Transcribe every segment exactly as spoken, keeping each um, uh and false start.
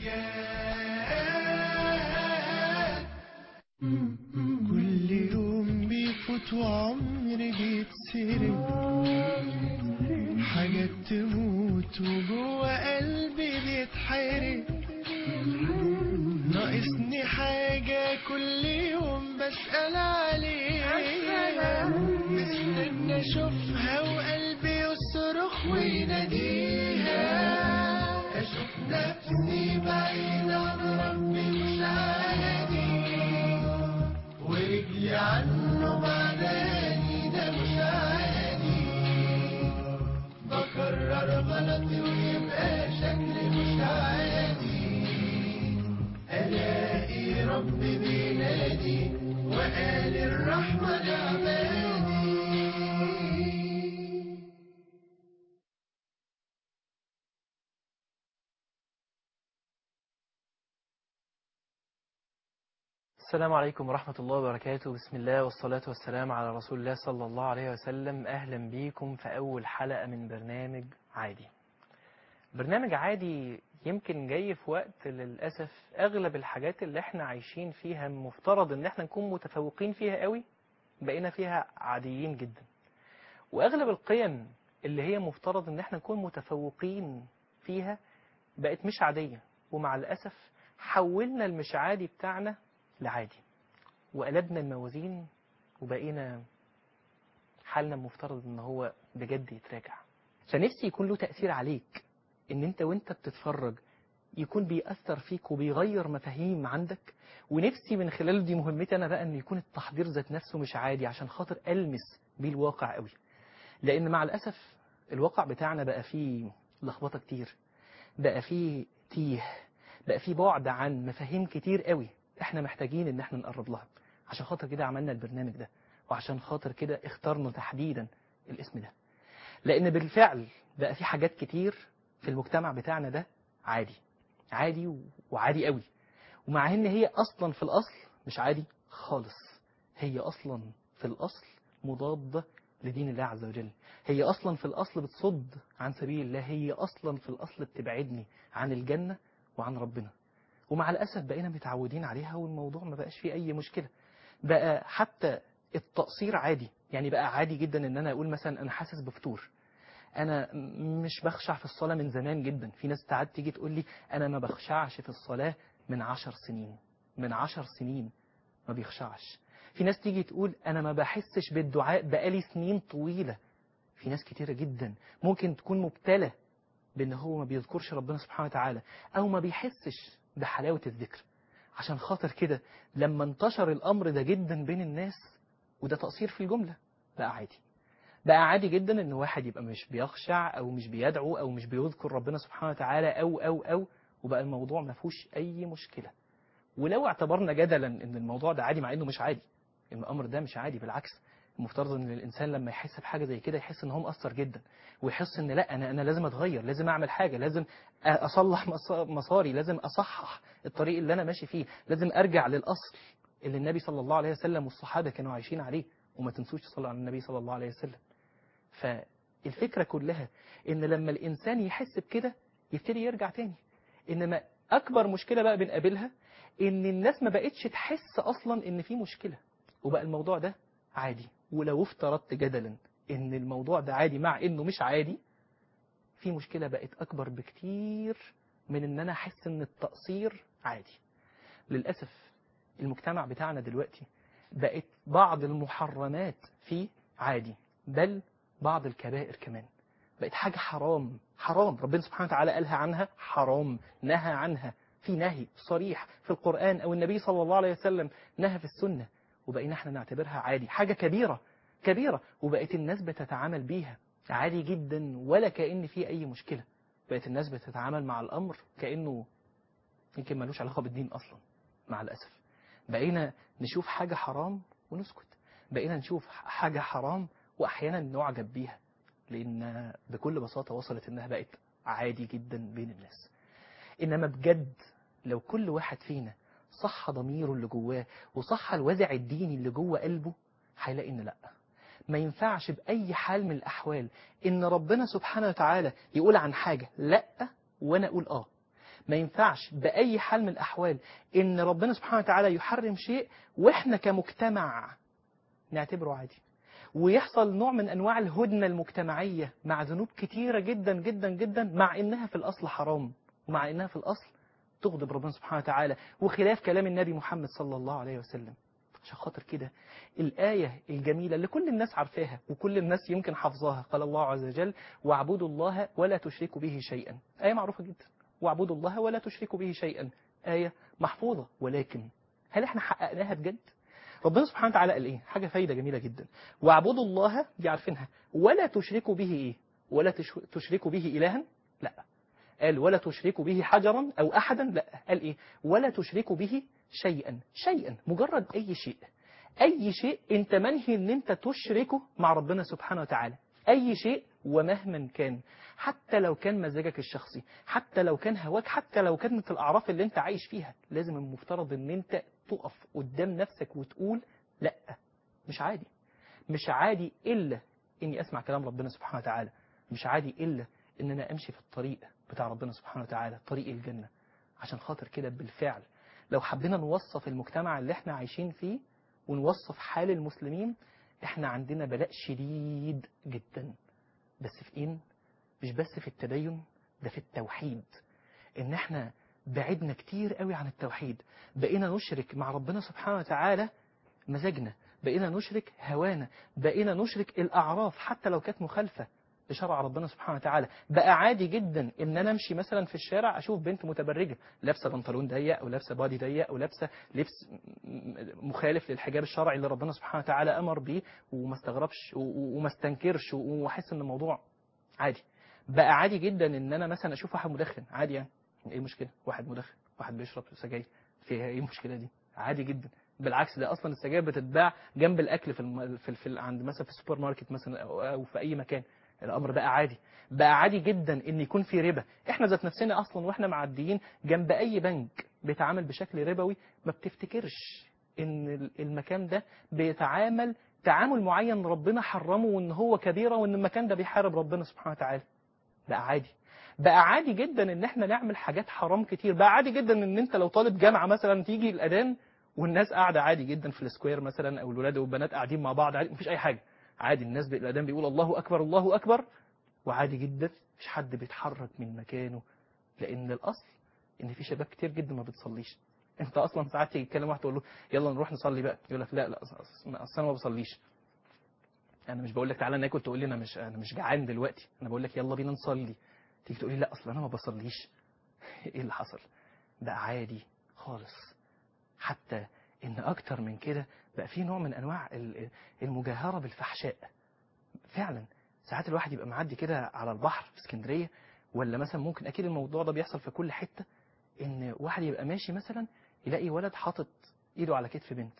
حكايات. كل يوم بيفوت وعمري بيتسرق، حاجات تموت وجوه قلبي بيتحرق. ناقصني حاجة كل يوم بسأل عليها، مستنى اشوفها وقلبي يصرخ ويناديها. اشوف نفسي بعيد عن ربي مش عادي، ورجلي عنه بعداني ده مش عادي. بكرر غلطي ويبقى شكلي مش عادي. ألاقي ربي بينادي وقال الرحمة لعبادي. السلام عليكم ورحمة الله وبركاته. بسم الله والصلاة والسلام على رسول الله صلى الله عليه وسلم. أهلا بيكم في أول حلقة من برنامج عادي. برنامج عادي يمكن جاي في وقت للأسف أغلب الحاجات اللي احنا عايشين فيها مفترض ان احنا نكون متفوقين فيها قوي، بقينا فيها عاديين جدا. وأغلب القيم اللي هي مفترض ان احنا نكون متفوقين فيها بقت مش عادية، ومع الأسف حولنا المش عادي بتاعنا لعادي، وقلبنا الموازين وبقينا حالنا مفترض ان هو بجد يتراجع. فنفسي يكون له تأثير عليك، ان انت وانت بتتفرج يكون بيأثر فيك وبيغير مفاهيم عندك. ونفسي من خلال دي مهمتي انا بقى ان يكون التحضير ذات نفسه مش عادي، عشان خاطر ألمس بيه الواقع قوي. لان مع الأسف الواقع بتاعنا بقى فيه لخبطة كتير، بقى فيه تيه، بقى فيه بعد عن مفاهيم كتير قوي احنا محتاجين ان احنا نقرب لها. عشان خاطر كده عملنا البرنامج ده، وعشان خاطر كده اخترنا تحديدا الاسم ده. لان بالفعل بقى في حاجات كتير في المجتمع بتاعنا ده عادي عادي وعادي قوي، ومع ان هي اصلا في الاصل مش عادي خالص. هي اصلا في الاصل مضادة لدين الله عز وجل. هي اصلا في الاصل بتصد عن سبيل الله. هي اصلا في الاصل بتبعدني عن الجنة وعن ربنا. ومع الأسف بقينا متعودين عليها، والموضوع ما بقاش فيه أي مشكلة. بقى حتى التقصير عادي. يعني بقى عادي جدا ان انا اقول مثلا انا حاسس بفتور، انا مش بخشع في الصلاة من زمان جدا. في ناس ساعات تيجي تقول لي انا ما بخشعش في الصلاة من عشر سنين. من عشر سنين ما بيخشعش. في ناس تيجي تقول انا ما بحسش بالدعاء بقالي سنين طويلة. في ناس كتيرة جدا ممكن تكون مبتلى بان هو ما بيذكرش ربنا سبحانه وتعالى، او ما بيحسش بحلاوة الذكر. عشان خاطر كده لما انتشر الامر ده جدا بين الناس، وده تقصير في الجملة، بقى عادي. بقى عادي جدا ان واحد يبقى مش بيخشع او مش بيدعو او مش بيذكر ربنا سبحانه وتعالى او او او وبقى الموضوع ما فيهوش اي مشكلة. ولو اعتبرنا جدلا ان الموضوع ده عادي، مع انه مش عادي، الامر ده مش عادي، بالعكس. المفترض ان الانسان لما يحس بحاجه زي كده يحس ان هو مقصر جدا، ويحس ان لا انا انا لازم اتغير، لازم اعمل حاجه، لازم اصلح مساري، لازم اصحح الطريق اللي انا ماشي فيه، لازم ارجع للاصل اللي النبي صلى الله عليه وسلم والصحابه كانوا عايشين عليه. وما تنسوش تصلوا على النبي صلى الله عليه وسلم. فالفكره كلها ان لما الانسان يحس بكده يبتدي يرجع تاني. انما اكبر مشكله بقى بنقابلها ان الناس ما بقتش تحس اصلا ان في مشكله، وبقى الموضوع ده عادي. ولو افترضت جدلا ان الموضوع ده عادي مع انه مش عادي، في مشكلة بقت اكبر بكتير من ان انا احس ان التقصير عادي. للأسف المجتمع بتاعنا دلوقتي بقت بعض المحرمات فيه عادي، بل بعض الكبائر كمان بقت حاجة حرام. حرام ربنا سبحانه وتعالى قالها عنها حرام، نهى عنها في نهي صريح في القرآن، أو النبي صلى الله عليه وسلم نهى في السنة، وبقينا احنا نعتبرها عادي، حاجة كبيرة كبيرة، وبقت الناس بتتعامل بيها عادي جدا ولا كأن في أي مشكلة. بقت الناس بتتعامل مع الأمر كأنه يمكن ملوش علاقة بالدين أصلا. مع الأسف بقينا نشوف حاجة حرام ونسكت، بقينا نشوف حاجة حرام وأحيانا نعجب بيها، لأن بكل بساطة وصلت إنها بقت عادي جدا بين الناس. إنما بجد لو كل واحد فينا صح ضميره اللي جواه وصح الوازع الديني اللي جوه قلبه، هيلاقي إن لأ، ما ينفعش بأي حال من الأحوال إن ربنا سبحانه وتعالى يقول عن حاجة لأ وأنا أقول آه. ما ينفعش بأي حال من الأحوال إن ربنا سبحانه وتعالى يحرم شيء وإحنا كمجتمع نعتبره عادي، ويحصل نوع من أنواع الهدنة المجتمعية مع ذنوب كتيرة جدا جدا جدا، مع إنها في الأصل حرام، ومع إنها في الأصل تغضب ربنا سبحانه وتعالى وخلاف كلام النبي محمد صلى الله عليه وسلم. عشان خاطر كده الآية الجميلة اللي كل الناس عارفاها وكل الناس يمكن حافظاها، قال الله عز وجل: واعبدوا الله ولا تشركوا به شيئا. آية معروفة جدا، واعبدوا الله ولا تشركوا به شيئا، آية محفوظة، ولكن هل احنا حققناها بجد؟ ربنا سبحانه وتعالى قال ايه؟ حاجة فايدة جميلة جدا. واعبدوا الله دي عارفينها، ولا تشركوا به ايه؟ ولا تشركوا به إلها؟ لا. قال ولا تشركوا به حجرا أو أحدا؟ لا. قال إيه؟ ولا تشركوا به شيئا. شيئا مجرد أي شيء، أي شيء أنت منهي أن أنت تشركه مع ربنا سبحانه وتعالى، أي شيء ومهما كان، حتى لو كان مزاجك الشخصي، حتى لو كان هواك، حتى لو كانت الأعراف اللي أنت عايش فيها، لازم المفترض أن أنت تقف قدام نفسك وتقول لا، مش عادي. مش عادي إلا أني أسمع كلام ربنا سبحانه وتعالى، مش عادي إلا أن أنا أمشي في الطريق بتاع ربنا سبحانه وتعالى، طريق الجنة. عشان خاطر كده بالفعل لو حبينا نوصف المجتمع اللي احنا عايشين فيه ونوصف حال المسلمين، احنا عندنا بلاء شديد جدا. بس في ايه؟ مش بس في التدين، ده في التوحيد. ان احنا بعدنا كتير قوي عن التوحيد، بقينا نشرك مع ربنا سبحانه وتعالى مزاجنا، بقينا نشرك هوانا، بقينا نشرك الأعراف حتى لو كانت مخالفة لشرع ربنا سبحانه وتعالى. بقى عادي جدا ان انا امشي مثلا في الشارع اشوف بنت متبرجة لابسه بنطلون ضيق او لابسه بادي ضيق او لابسه لبس مخالف للحجاب الشرعي اللي ربنا سبحانه وتعالى امر بيه، وما استغربش وما استنكرش واحس ان الموضوع عادي. بقى عادي جدا ان انا مثلا اشوف واحد مدخن، عادي يعني، ايه المشكله؟ واحد مدخن، واحد بيشرب سجاير، فيها ايه المشكله دي؟ عادي جدا. بالعكس ده اصلا السجاير بتتباع جنب الاكل في الم... في, في عند مثلا في السوبر ماركت مثلا او, أو في اي مكان. الامر بقى عادي، بقى عادي جدا ان يكون في ربا. احنا ذات نفسنا اصلا واحنا معديين جنب اي بنك بيتعامل بشكل ربوي ما بتفتكرش ان المكان ده بيتعامل تعامل معين ربنا حرمه وان هو كبيره وان المكان ده بيحارب ربنا سبحانه وتعالى. بقى عادي، بقى عادي جدا ان احنا نعمل حاجات حرام كتير. بقى عادي جدا ان انت لو طالب جامعه مثلا تيجي الاذان والناس قاعده عادي جدا في السكوير مثلا، او الولاد والبنات قاعدين مع بعض عادي، مفيش اي حاجه، عادي. الناس بالاذان بيقول الله اكبر الله اكبر وعادي جدا، مفيش حد بيتحرك من مكانه. لان الاصل ان في شباب كتير جدا ما بتصليش. انت اصلا ساعات تيجي تكلم واحد تقول له يلا نروح نصلي بقى، يقول لك لا لا اصل انا ما بصليش. انا مش بقول لك تعالى ناكل تقول لي انا مش انا مش جعان دلوقتي، انا بقول لك يلا بينا نصلي، تيجي تقول لي لا اصل انا ما بصليش. ايه اللي حصل؟ بقى عادي خالص. حتى ان اكتر من كده بقى في نوع من انواع المجاهره بالفحشاء. فعلا ساعات الواحد يبقى معدي كده على البحر في اسكندريه، ولا مثلا ممكن اكيد الموضوع ده بيحصل في كل حته، ان واحد يبقى ماشي مثلا يلاقي ولد حاطط ايده على كتف بنت،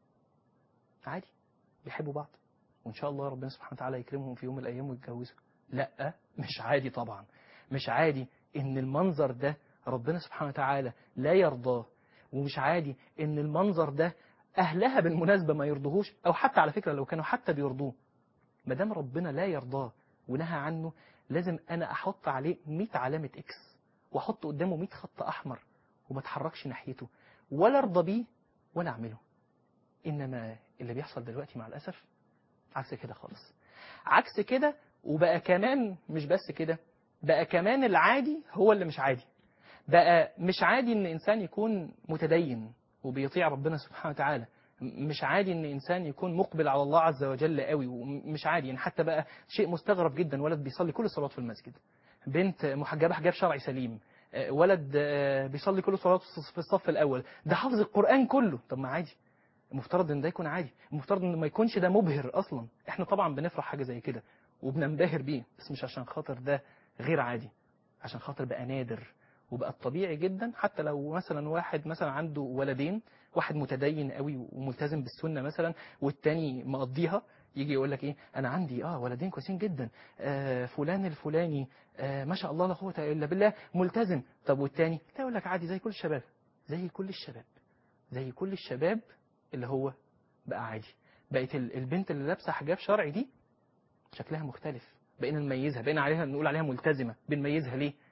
عادي بيحبوا بعض وان شاء الله ربنا سبحانه وتعالى يكرمهم في يوم من الايام ويتجوزوا. لا مش عادي طبعا، مش عادي ان المنظر ده ربنا سبحانه وتعالى لا يرضاه، ومش عادي ان المنظر ده اهلها بالمناسبه ما يرضوهوش، او حتى على فكره لو كانوا حتى بيرضوه، ما دام ربنا لا يرضاه ونهى عنه لازم انا احط عليه مية علامه اكس، واحط قدامه مية خط احمر وما اتحركش ناحيته ولا ارضى بيه ولا اعمله. انما اللي بيحصل دلوقتي مع الاسف عكس كده خالص، عكس كده. وبقى كمان مش بس كده، بقى كمان العادي هو اللي مش عادي. بقى مش عادي ان انسان يكون متدين وبيطيع ربنا سبحانه وتعالى، مش عادي ان انسان يكون مقبل على الله عز وجل قوي، ومش عادي يعني. حتى بقى شيء مستغرب جدا، ولد بيصلي كل الصلوات في المسجد، بنت محجبه حجاب شرعي سليم، ولد بيصلي كل الصلوات في الصف الاول، ده حافظ القرآن كله. طب ما عادي، المفترض ان ده يكون عادي، المفترض ان ما يكونش ده مبهر اصلا. احنا طبعا بنفرح حاجه زي كده وبننبهر بيه، بس مش عشان خاطر ده غير عادي، عشان خاطر بقى نادر وبقى طبيعي جدا. حتى لو مثلا واحد مثلا عنده ولدين، واحد متدين قوي وملتزم بالسنه مثلا والتاني مقضيها، يجي يقول لك ايه انا عندي اه ولدين كويسين جدا، آه فلان الفلاني آه ما شاء الله لا قوه الا بالله ملتزم. طب والتاني؟ لا، يقول لك عادي زي كل الشباب، زي كل الشباب، زي كل الشباب اللي هو بقى عادي. بقت البنت اللي لابسه حجاب شرعي دي شكلها مختلف، بقينا نميزها، بقينا عليها نقول عليها ملتزمه. بنميزها ليه؟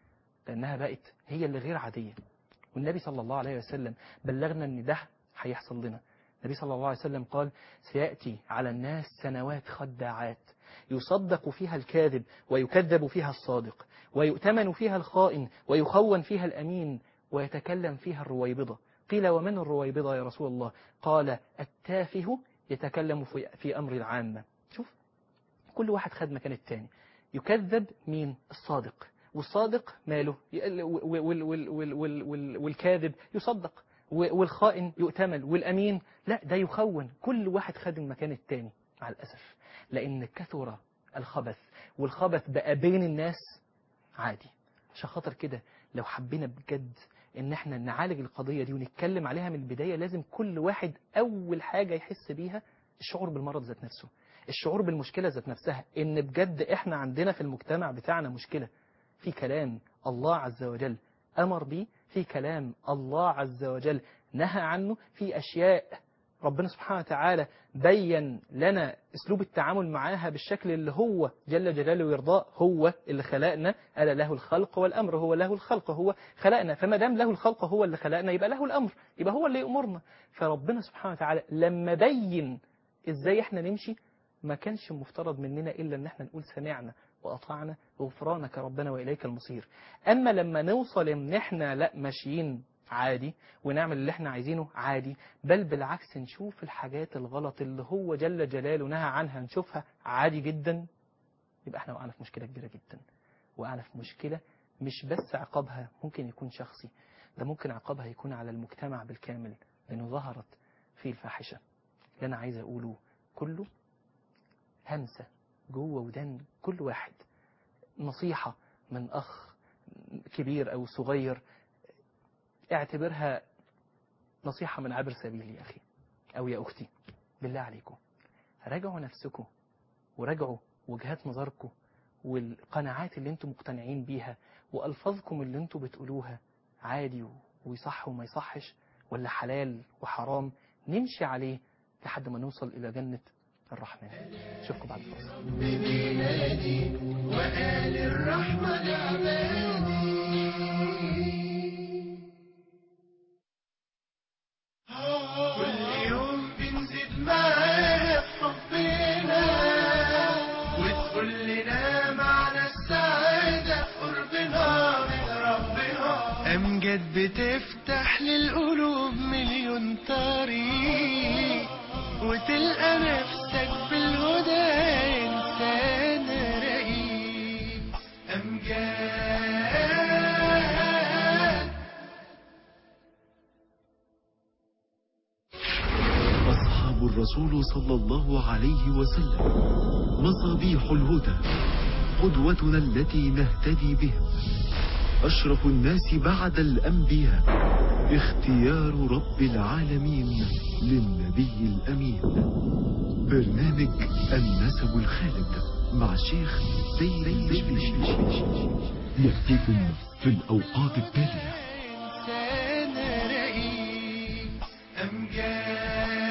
لأنها بقت هي اللي غير عادية. والنبي صلى الله عليه وسلم بلغنا أن ده هيحصل لنا. النبي صلى الله عليه وسلم قال: سيأتي على الناس سنوات خداعات يصدق فيها الكاذب ويكذب فيها الصادق، ويؤتمن فيها الخائن ويخون فيها الأمين، ويتكلم فيها الرويبضة. قيل: ومن الرويبضة يا رسول الله؟ قال: التافه يتكلم في, في أمر العامة. شوف، كل واحد خد مكان التاني. يكذب مين؟ الصادق. والصادق ماله؟ والكاذب يصدق، والخائن يؤتمن، والأمين لا، ده يخون. كل واحد خد المكان التاني مع الأسف، لأن كثر الخبث، والخبث بقى بين الناس عادي. عشان خاطر كده لو حبينا بجد ان احنا نعالج القضية دي ونتكلم عليها من البداية، لازم كل واحد أول حاجة يحس بيها الشعور بالمرض ذات نفسه، الشعور بالمشكلة ذات نفسها، ان بجد احنا عندنا في المجتمع بتاعنا مشكلة في كلام الله عز وجل أمر بيه، في كلام الله عز وجل نهى عنه، في أشياء ربنا سبحانه وتعالى بين لنا أسلوب التعامل معاها بالشكل اللي هو جل جلاله ويرضاه. هو اللي خلقنا، ألا له الخلق والأمر، هو له الخلق، هو خلقنا. فما دام له الخلق هو اللي خلقنا، يبقى له الأمر، يبقى هو اللي يأمرنا. فربنا سبحانه وتعالى لما بين إزاي إحنا نمشي، ما كانش مفترض مننا إلا إن إحنا نقول سمعنا وأطعنا غفرانك ربنا وإليك المصير. أما لما نوصل إن إحنا لا ماشيين عادي ونعمل اللي احنا عايزينه عادي، بل بالعكس نشوف الحاجات الغلط اللي هو جل جلاله نهى عنها نشوفها عادي جدا، يبقى احنا وقعنا في مشكلة كبيرة جدا. وقعنا في مشكلة مش بس عقابها ممكن يكون شخصي، ده ممكن عقابها يكون على المجتمع بالكامل، لأنه ظهرت فيه الفاحشة. اللي أنا عايز أقوله كله همسة جوه ودان كل واحد، نصيحة من أخ كبير أو صغير، اعتبرها نصيحة من عبر سبيل يا أخي أو يا أختي. بالله عليكم راجعوا نفسكم، وراجعوا وجهات نظركم والقناعات اللي انتم مقتنعين بيها، وألفاظكم اللي انتم بتقولوها عادي ويصح وما يصحش، ولا حلال وحرام، نمشي عليه لحد ما نوصل إلى جنة الرحمن. أشوفكم بعد الفاصل. وآل الرحمة لعبادي. كل يوم بنزيد معاها في حبنا، وتقول لنا معنى السعادة في قربنا من ربنا. أمجد بتفتح للقلوب مليون طريق، وتلقى نفسك بالهدى إنسان رقيق. أمجاد. أصحاب الرسول صلى الله عليه وسلم مصابيح الهدى، قدوتنا التي نهتدي بهم، أشرف الناس بعد الأنبياء، اختيار رب العالمين للنبي الأمين. برنامج النسب الخالد مع الشيخ سيد البشبيش يأتيكم في الأوقات التالية. إنسان رقيق. أمجاد.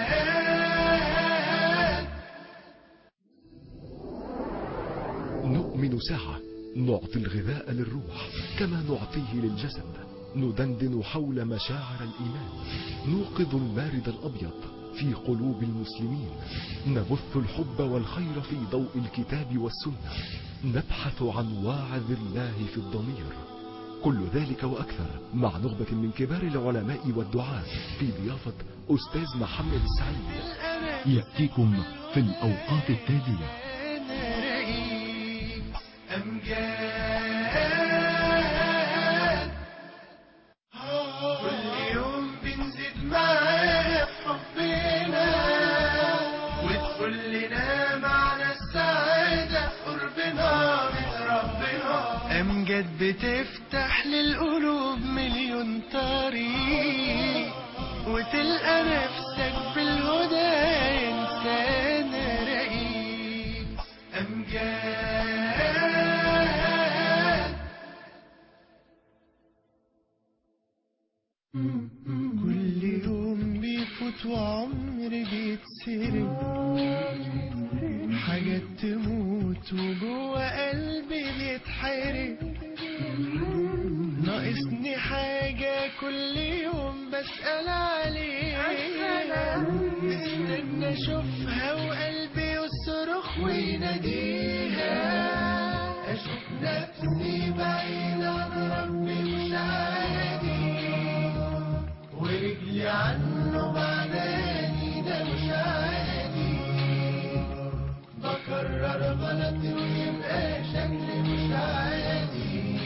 نؤمن ساعة نعطي الغذاء للروح كما نعطيه للجسد، ندندن حول مشاعر الإيمان، نوقظ المارد الأبيض في قلوب المسلمين، نبث الحب والخير في ضوء الكتاب والسنة، نبحث عن واعظ الله في الضمير. كل ذلك وأكثر مع نخبة من كبار العلماء والدعاة في ضيافة أستاذ محمد السعيد، يأتيكم في الأوقات التالية. أمجاد. كل يوم بنزيد معاها في حبنا، وتقول لنا معنى السعادة في قربنا من ربنا. أمجاد بتفتح للقلوب مليون طريق، وتلقى نفسك بالهدى إنسان رقيق. أمجاد. كل يوم بيفوت وعمر بيتسرق، حاجات تموت وجوه قلبي بيتحرق. ناقصني حاجة كل يوم بسأل عليها، استنى اشوفها وقلبي يصرخ ويناديها، اشوف نفسي بعيد عن ربي مش عادي، ورجلي عنه بعداني ده مش عادي، بكرر غلطي ويبقى شكلي مش عادي،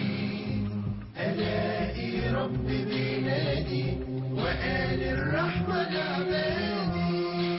الاقي ربي بينادي وقال الرحمة لعبادي.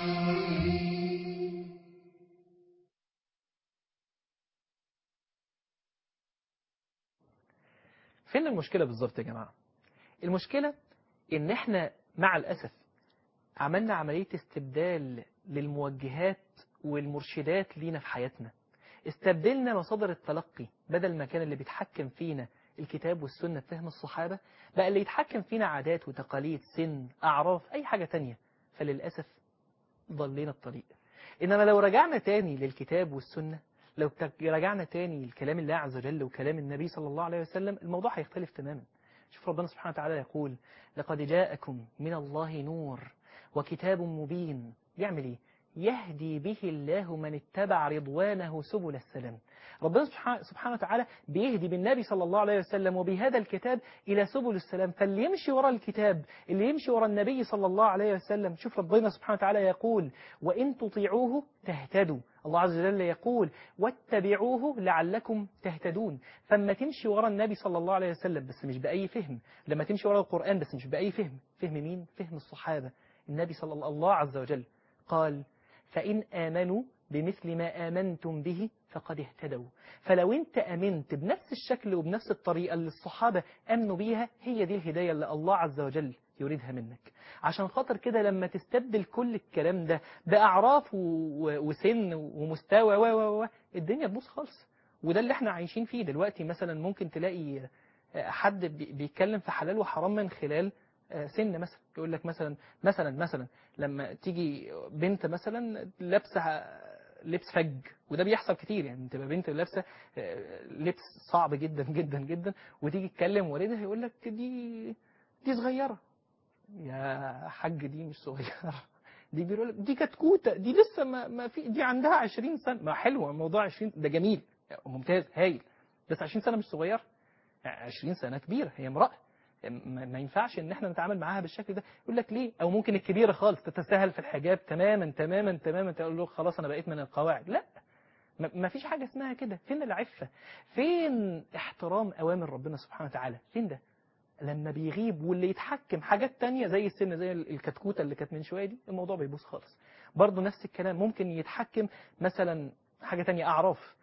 فين المشكلة بالظبط يا جماعة؟ المشكلة إن إحنا مع الأسف عملنا عملية استبدال للموجهات والمرشدات لينا في حياتنا. استبدلنا مصادر التلقي، بدل ما كان اللي بيتحكم فينا الكتاب والسنة فهم الصحابة، بقى اللي يتحكم فينا عادات وتقاليد، سن، أعراف، أي حاجة تانية. فللأسف ضلينا الطريق. إنما لو رجعنا تاني للكتاب والسنة، لو رجعنا تاني لكلام الله عز وجل وكلام النبي صلى الله عليه وسلم، الموضوع هيختلف تماما. شوف ربنا سبحانه وتعالى يقول: لقد جاءكم من الله نور وكتاب مبين. يعمل ايه؟ يهدي به الله من اتبع رضوانه سبل السلام. ربنا سبحانه وتعالى بيهدي بالنبي صلى الله عليه وسلم وبهذا الكتاب إلى سبل السلام. فاللي يمشي وراء الكتاب، اللي يمشي وراء النبي صلى الله عليه وسلم، شوف ربنا سبحانه وتعالى يقول: وإن تطيعوه تهتدوا. الله عز وجل يقول: واتبعوه لعلكم تهتدون. فما تمشي وراء النبي صلى الله عليه وسلم بس مش بأي فهم، لما تمشي وراء القرآن بس مش بأي فهم. فهم مين؟ فهم الصحابة. النبي صلى الله الله عز وجل قال: فإن آمنوا بمثل ما آمنتم به فقد اهتدوا. فلو انت آمنت بنفس الشكل وبنفس الطريقة اللي الصحابة آمنوا بيها، هي دي الهداية اللي الله عز وجل يريدها منك. عشان خاطر كده لما تستبدل كل الكلام ده بأعراف وسن ومستوى و و و الدنيا تبوظ خالص. وده اللي احنا عايشين فيه دلوقتي. مثلا ممكن تلاقي حد بيتكلم في حلال وحرام من خلال سن. مثلا يقول لك مثلا مثلا مثلا لما تيجي بنت مثلا لابسه لبس فج، وده بيحصل كتير، يعني تبقى بنت لابسه لبس صعب جدا جدا جدا، وتيجي تكلم والدها يقول لك دي دي صغيره. يا حاج دي مش صغيره، دي بيقول لك دي كتكوته، دي لسه ما, ما في، دي عندها عشرين سنه. ما حلوه موضوع عشرين ده جميل ممتاز هايل، بس عشرين سنه مش صغيره، عشرين سنه كبيره، هي امراه. ما ينفعش ان احنا نتعامل معاها بالشكل ده. يقول لك ليه؟ او ممكن الكبيره خالص تتساهل في الحجاب تماما تماما تماما، تقول له خلاص انا بقيت من القواعد. لا، ما فيش حاجه اسمها كده. فين العفه؟ فين احترام اوامر ربنا سبحانه وتعالى؟ فين ده؟ لما بيغيب واللي يتحكم حاجات تانية زي السن، زي الكتكوته اللي كانت من شويه دي، الموضوع بيبوظ خالص. برضه نفس الكلام، ممكن يتحكم مثلا حاجه تانية، اعراف،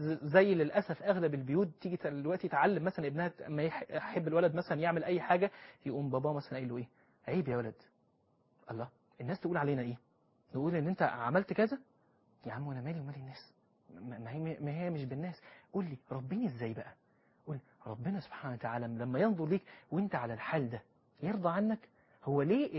زي للأسف أغلب البيوت تيجي دلوقتي تعلم مثلا ابنها ما يحب الولد مثلا يعمل أي حاجة، يقوم بابا مثلا قايل له إيه؟ عيب يا ولد. الله، الناس تقول علينا إيه؟ نقول إن أنت عملت كذا. يا عم وأنا مالي ومال الناس؟ ما هي ما هي مش بالناس. قول لي ربني إزاي بقى؟ قول ربنا سبحانه وتعالى لما ينظر ليك وأنت على الحال ده يرضى عنك. هو ليه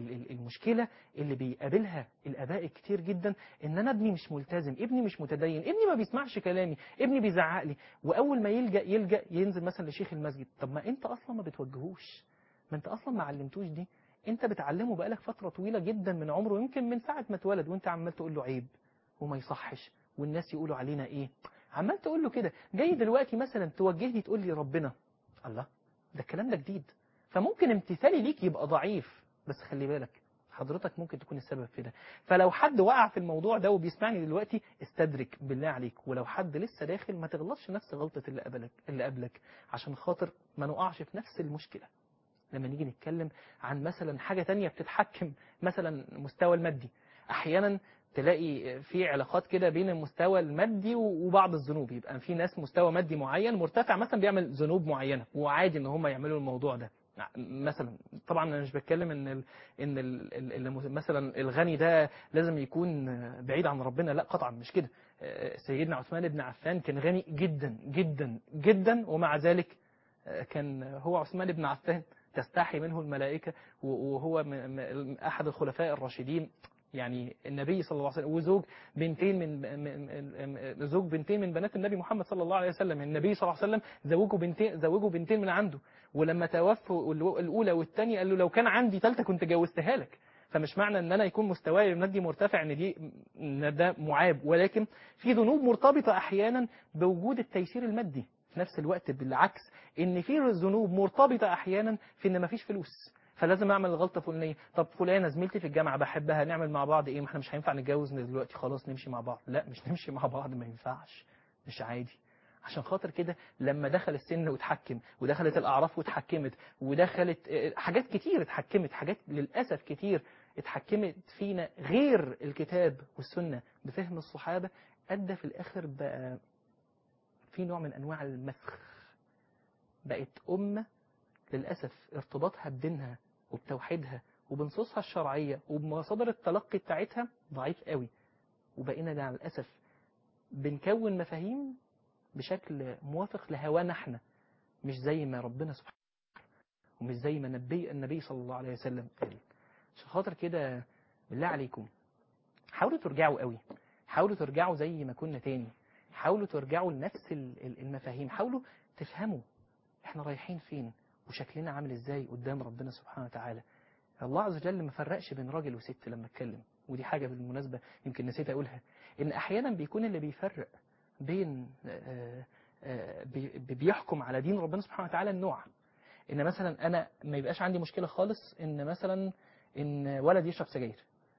المشكلة اللي بيقابلها الآباء كتير جدا؟ إن أنا ابني مش ملتزم، ابني مش متدين، ابني ما بيسمعش كلامي، ابني بيزعق لي، وأول ما يلجأ يلجأ ينزل مثلا لشيخ المسجد. طب ما أنت أصلا ما بتوجهوش، ما أنت أصلا ما علمتوش دي، أنت بتعلمه بقالك فترة طويلة جدا من عمره، يمكن من ساعة ما اتولد وأنت عمال تقول له عيب وما يصحش والناس يقولوا علينا إيه، عمال تقول له كده. جاي دلوقتي مثلا توجهني تقول لي ربنا. الله، ده الكلام ده جديد. فممكن امتثالي ليك يبقى ضعيف، بس خلي بالك حضرتك ممكن تكون السبب في ده. فلو حد وقع في الموضوع ده وبيسمعني دلوقتي استدرك بالله عليك، ولو حد لسه داخل ما تغلطش نفس غلطة اللي قبلك اللي قبلك عشان خاطر ما نقعش في نفس المشكلة. لما نيجي نتكلم عن مثلا حاجة تانية بتتحكم مثلا مستوى المادي، احيانا تلاقي في علاقات كده بين المستوى المادي وبعض الذنوب. يبقى في ناس مستوى مادي معين مرتفع مثلا بيعمل ذنوب معينة، وعادي ان هم يعملوا الموضوع ده مثلا. طبعا انا مش بتكلم ان ال ان ال ال مثلا الغني ده لازم يكون بعيد عن ربنا، لا قطعا مش كده. سيدنا عثمان بن عفان كان غني جدا جدا جدا، ومع ذلك كان هو عثمان بن عفان تستحي منه الملائكة، وهو احد الخلفاء الراشدين. يعني النبي صلى الله عليه وسلم، وزوج بنتين من زوج بنتين من بنات النبي محمد صلى الله عليه وسلم. النبي صلى الله عليه وسلم زوجه بنتين زوجه بنتين من عنده، ولما توفوا الأولى والثانية قال له لو كان عندي ثالثة كنت جوزتها لك. فمش معنى ان انا يكون مستواي المادي مرتفع ان دي ان ده معاب، ولكن في ذنوب مرتبطة احيانا بوجود التيسير المادي. في نفس الوقت بالعكس ان في ذنوب مرتبطة احيانا في ان مفيش فلوس، فلازم اعمل الغلطه فلانيه. طب فلانه زميلتي في الجامعه بحبها، نعمل مع بعض ايه؟ ما احنا مش هينفع نتجوز دلوقتي، خلاص نمشي مع بعض. لا مش نمشي مع بعض، ما ينفعش، مش عادي. عشان خاطر كده لما دخل السن واتحكم، ودخلت الاعراف واتحكمت، ودخلت حاجات كتير اتحكمت، حاجات للاسف كتير اتحكمت فينا غير الكتاب والسنه بفهم الصحابه، ادى في الاخر بقى في نوع من انواع المسخ. بقت امه للاسف ارتباطها بدينها وبتوحيدها وبنصوصها الشرعية وبمصادر التلقي بتاعتها ضعيف قوي، وبقينا ده للأسف بنكون مفاهيم بشكل موافق لهوانا احنا، مش زي ما ربنا سبحانه ومش زي ما نبي النبي صلى الله عليه وسلم قال. عشان خاطر كده بالله عليكم حاولوا ترجعوا قوي، حاولوا ترجعوا زي ما كنا تاني، حاولوا ترجعوا لنفس المفاهيم، حاولوا تفهموا احنا رايحين فين وشكلنا عامل ازاي قدام ربنا سبحانه وتعالى. الله عز وجل ما فرقش بين راجل وست لما اتكلم، ودي حاجة بالمناسبة يمكن نسيت أقولها، إن أحيانا بيكون اللي بيفرق بين آآ آآ بيحكم على دين ربنا سبحانه وتعالى النوع. إن مثلا أنا ما يبقاش عندي مشكلة خالص إن مثلا إن ولد يشرب سجاير،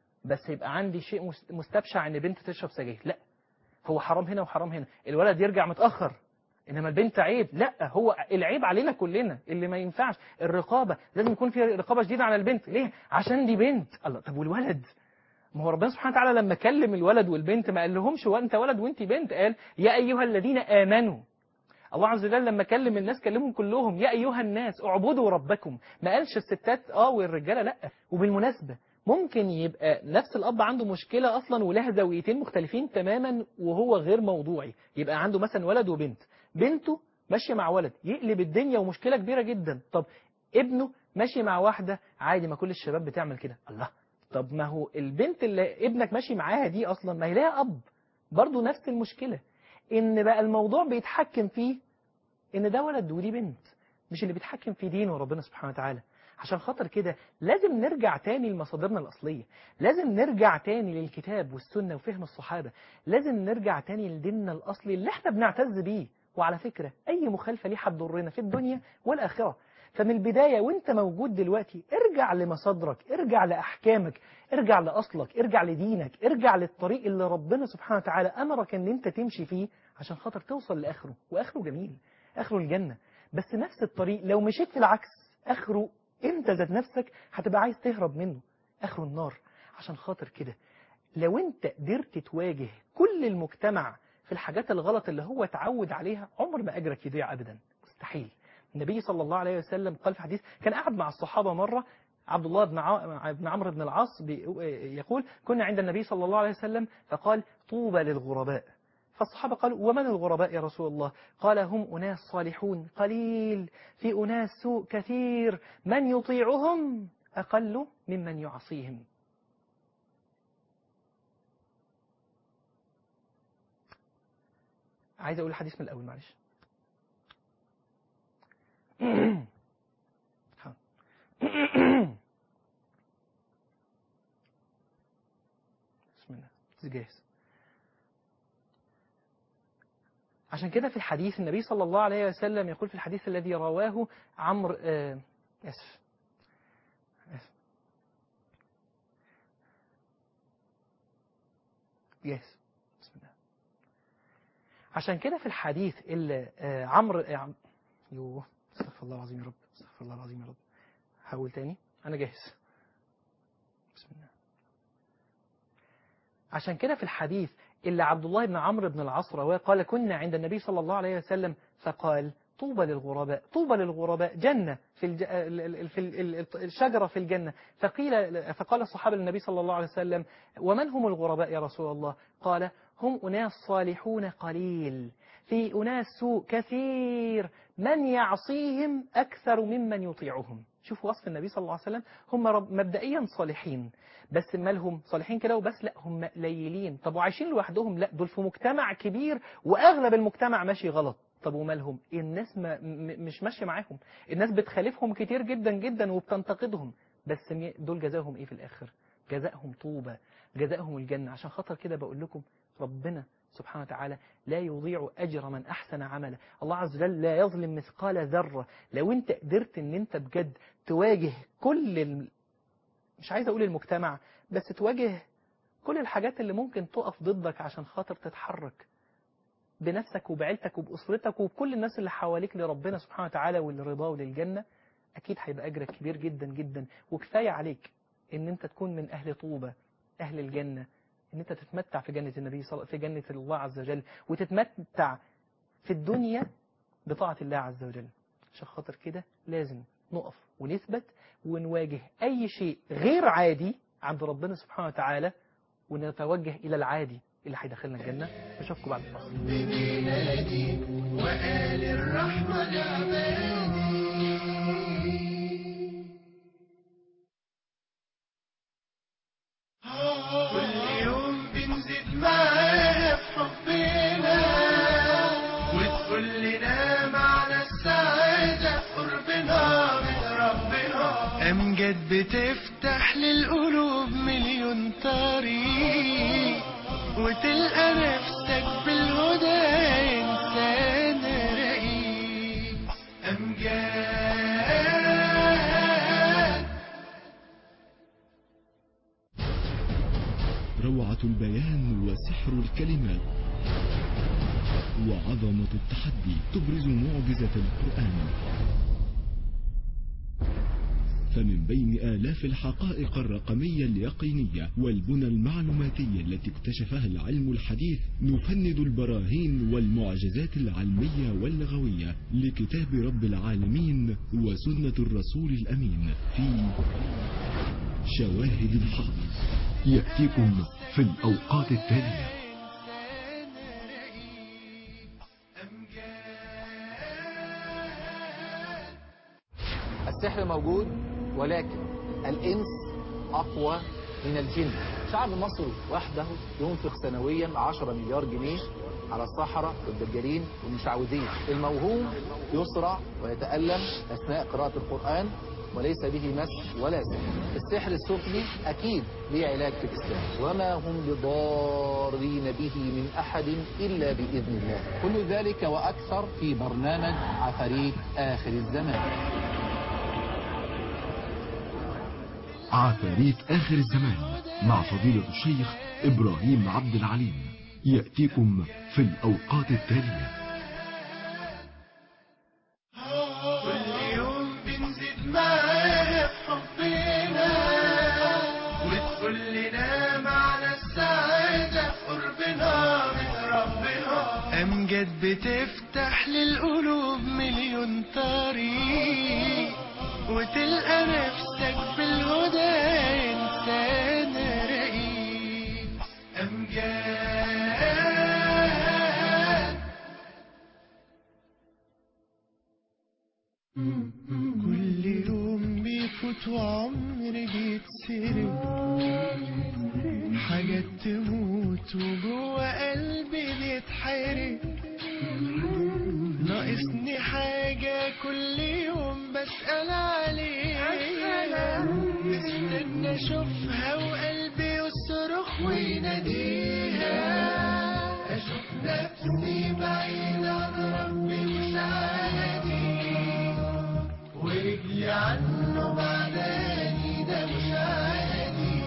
بس يبقى عندي شيء مستبشع إن بنت تشرب سجاير. لا، هو حرام هنا وحرام هنا. الولد يرجع متأخر، إنما البنت عيب. لا، هو العيب علينا كلنا. اللي ما ينفعش الرقابة، لازم يكون في رقابة شديدة على البنت. ليه؟ عشان دي بنت. الله، طب والولد؟ ما هو ربنا سبحانه وتعالى لما كلم الولد والبنت ما قال لهمش وانت ولد وانت بنت، قال يا أيها الذين آمنوا. الله عز وجل لما كلم الناس كلمهم كلهم يا أيها الناس اعبدوا ربكم، ما قالش الستات اه والرجالة لا. وبالمناسبة ممكن يبقى نفس الأب عنده مشكلة أصلا ولها زاويتين مختلفين تماما وهو غير موضوعي. يبقى عنده مثلا ولد وبنت، بنته ماشية مع ولد يقلب الدنيا ومشكلة كبيرة جدا. طب ابنه ماشي مع واحدة عادي، ما كل الشباب بتعمل كده. الله، طب ما هو البنت اللي ابنك ماشي معاها دي أصلا ما هي لها أب برضو نفس المشكلة. إن بقى الموضوع بيتحكم فيه إن ده ولد ودي بنت، مش اللي بيتحكم في دينه ربنا سبحانه وتعالى. عشان خاطر كده لازم نرجع تاني لمصادرنا الأصلية، لازم نرجع تاني للكتاب والسنة وفهم الصحابة، لازم نرجع تاني لديننا الأصلي اللي احنا بنعتز بيه. وعلى فكرة أي مخالفة ليه هتضرنا في الدنيا والآخرة. فمن البداية وانت موجود دلوقتي ارجع لمصادرك، ارجع لأحكامك، ارجع لأصلك، ارجع لدينك، ارجع للطريق اللي ربنا سبحانه وتعالى أمرك ان انت تمشي فيه عشان خاطر توصل لآخره. وآخره جميل، آخره الجنة. بس نفس الطريق لو مشيت في العكس آخره انت ذات نفسك هتبقى عايز تهرب منه، آخره النار. عشان خاطر كده لو انت قدرت تواجه كل المجتمع في الحاجات الغلط اللي هو اتعود عليها، عمر ما أجرك يضيع أبدا، مستحيل. النبي صلى الله عليه وسلم قال في حديث، كان قاعد مع الصحابة مرة، عبد الله بن ع... بن عمرو بن العاص يقول كنا عند النبي صلى الله عليه وسلم فقال طوبى للغرباء. فالصحابة قالوا ومن الغرباء يا رسول الله؟ قال هم أناس صالحون قليل في أناس سوء كثير من يطيعهم أقل ممن يعصيهم. عايز أقول الحديث من الأول معلش. بسم الله جاهز. عشان كده في الحديث النبي صلى الله عليه وسلم يقول في الحديث الذي رواه عمرو آه اسف اسف جاهز. بسم الله. عشان كده في الحديث اللي آه عمرو آه يوه استغفر الله العظيم يا رب، استغفر الله العظيم يا رب. هقول تاني أنا جاهز. بسم الله. عشان كده في الحديث اللي عبد الله بن عمرو بن العاص رواه قال كنا عند النبي صلى الله عليه وسلم فقال طوبى للغرباء، طوبى للغرباء جنة في الج... في الشجرة في الجنة. فقيل فقال الصحابة للنبي صلى الله عليه وسلم ومن هم الغرباء يا رسول الله؟ قال هم أناس صالحون قليل في أناس سوء كثير من يعصيهم أكثر ممن يطيعهم. شوفوا وصف النبي صلى الله عليه وسلم، هم مبدئيا صالحين بس مالهم صالحين كده وبس؟ لا، هم قليلين. طب وعايشين لوحدهم؟ لا، دول في مجتمع كبير واغلب المجتمع ماشي غلط. طب ومالهم؟ الناس ما م- مش ماشية معاهم، الناس بتخالفهم كتير جدا جدا وبتنتقدهم، بس مي- دول جزاهم ايه في الاخر؟ جزاهم طوبى، جزاهم الجنة. عشان خاطر كده بقول لكم ربنا سبحانه وتعالى لا يضيع أجر من أحسن عملا. الله عز وجل لا يظلم مثقال ذرة. لو انت قدرت ان انت بجد تواجه كل الم... مش عايز اقول المجتمع، بس تواجه كل الحاجات اللي ممكن تقف ضدك عشان خاطر تتحرك بنفسك وبعيلتك وبأسرتك وبكل الناس اللي حواليك لربنا سبحانه وتعالى ولرضاه وللجنة، أكيد هيبقى أجرك كبير جدا جدا. وكفاية عليك إن أنت تكون من أهل طوبة، أهل الجنة، إن أنت تتمتع في جنة النبي صلى في جنة الله عز وجل، وتتمتع في الدنيا بطاعة الله عز وجل. عشان خاطر كده لازم نقف ونثبت ونواجه أي شيء غير عادي عند ربنا سبحانه وتعالى، ونتوجه إلى العادي اللي هيدخلنا الجنة. أشوفكم بعد الفاصل. بنادي وقال الرحمة لعبادي. كل يوم بنزيد معاها في حبنا، وتقول لنا معنى السعادة في قربنا من ربنا. أمجد بتفتح للقلوب مليون طريق، وتلقى نفسك بالهدى إنسان رقيق. أمجاد. روعة البيان وسحر الكلمات وعظمة التحدي تبرز معجزة القرآن. فمن بين آلاف الحقائق الرقمية اليقينية والبنى المعلوماتية التي اكتشفها العلم الحديث، نفند البراهين والمعجزات العلمية واللغوية لكتاب رب العالمين وسنة الرسول الأمين في شواهد الحق، يأتيكم في الأوقات التالية. السحر موجود، ولكن الإنس أقوى من الجن. شعب مصر وحده ينفق سنويا عشرة مليار جنيه على السحرة والدجالين والمشعوذين. الموهوم يسرع ويتألم أثناء قراءة القرآن وليس به مس ولا سحر. السحر السفلي أكيد ليه علاج في الإسلام، وما هم بضارين به من أحد إلا بإذن الله. كل ذلك وأكثر في برنامج عفاريت آخر الزمان. عفاريت آخر الزمان مع فضيلة الشيخ إبراهيم عبد العليم، يأتيكم في الأوقات التالية. كل يوم بنزيد معاها في حبنا، وتقول لنا معنى السعادة في قربنا من ربنا. أمجد بتفتح للقلوب مليون طريق، وتلقى نفسك بالهدى إنسان رقيق. أمجاد. كل يوم بيفوت وعمر بيتسرق، حاجات تموت وجوه قلبي بيتحرق. ناقصني حاجة كل يوم بسأل عليها، مستنى اشوفها وقلبي يصرخ ويناديها. اشوف نفسي بعيد عن ربي مش عادي، ورجلي عنه بعداني ده مش عادي.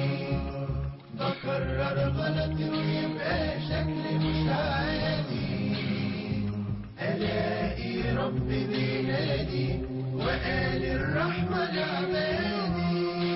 بكرر غلطي ويبقى شكلي مش عادي، ألاقي ربي بينادي وقال الرحمة لعبادي.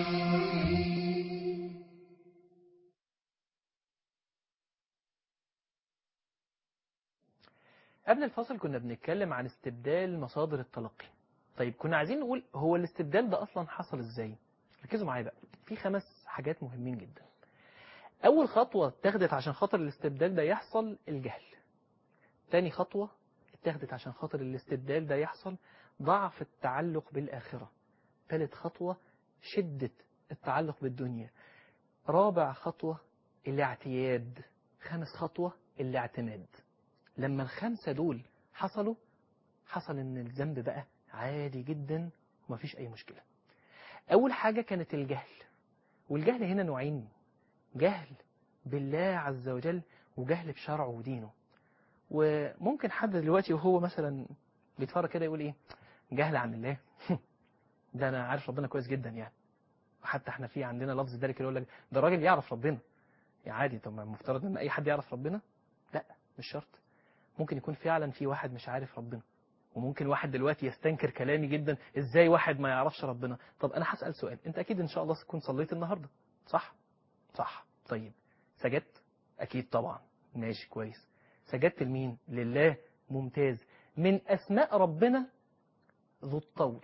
قبل الفاصل كنا بنتكلم عن استبدال مصادر التلقي. طيب كنا عايزين نقول هو الاستبدال ده أصلا حصل إزاي؟ ركزوا معايا بقى، في خمس حاجات مهمين جدا. أول خطوة اتخذت عشان خاطر الاستبدال ده يحصل الجهل. تاني خطوة اتخذت عشان خاطر الاستبدال ده يحصل ضعف التعلق بالآخرة. ثالث خطوة شدة التعلق بالدنيا. رابع خطوة الاعتياد. خامس خطوة الاعتماد. لما الخمسة دول حصلوا حصل ان الذنب بقى عادي جدا ومفيش اي مشكلة. اول حاجة كانت الجهل، والجهل هنا نوعين، جهل بالله عز وجل وجهل بشرعه ودينه. وممكن حد دلوقتي وهو مثلا بيتفرج كده يقول ايه، جهل عن الله ده انا عارف ربنا كويس جدا يعني. وحتى احنا في عندنا لفظ ذلك اللي يقول لك ده راجل يعرف ربنا. يعني عادي، طب ما المفترض ان اي حد يعرف ربنا؟ لا مش شرط. ممكن يكون فعلا في واحد مش عارف ربنا، وممكن واحد دلوقتي يستنكر كلامي جدا، ازاي واحد ما يعرفش ربنا؟ طب انا هسأل سؤال، انت اكيد ان شاء الله تكون صليت النهارده صح؟ صح. طيب سجدت؟ اكيد طبعا. ماشي كويس. سجدت لمين؟ لله. ممتاز. من اسماء ربنا ذو الطول،